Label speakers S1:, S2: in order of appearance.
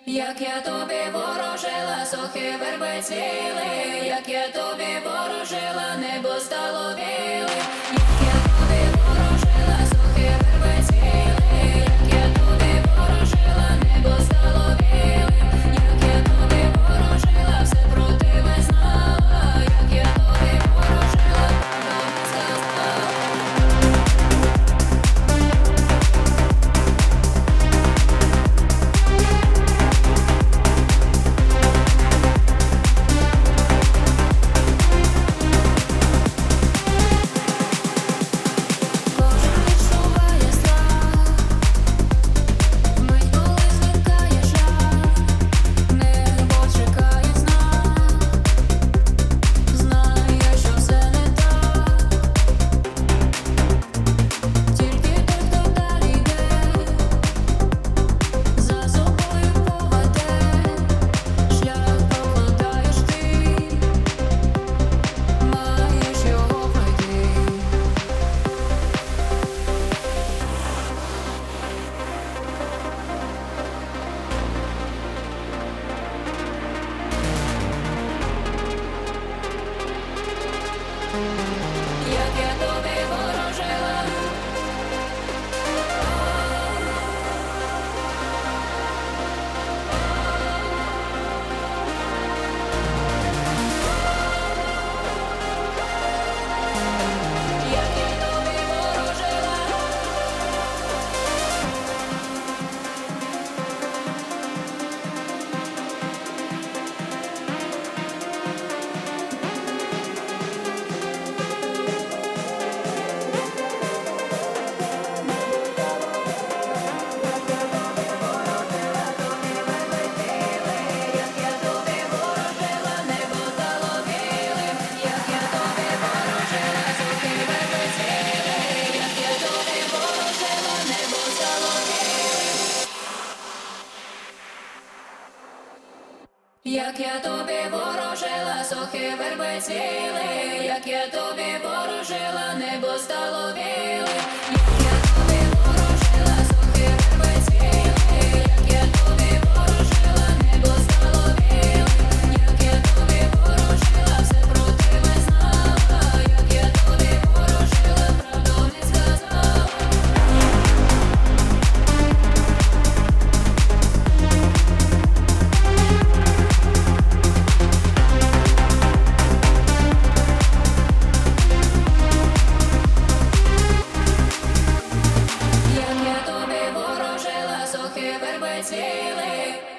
S1: Як я тобі ворожила, сохи верби цвіли, як я тобі ворожила, небо стало білим. Як я тобі ворожила, сохи верби цвіли, як я тобі ворожила, небо стало білим. Як я тобі ворожила, все про тебе знала, як я тобі ворожила, правду не сказала. Як я тобі ворожила, як я тобі ворожила. Як я тобі ворожила, сохи верби цвіли, як я тобі ворожила, небо стало білим. Як я тобі ворожила, сохи верби цвіли, як я тобі ворожила, небо стало білим. Як я тобі ворожила, все про тебе знала, як я тобі ворожила, правду не сказала. Як я тобі ворожила, сохи верби цвіли.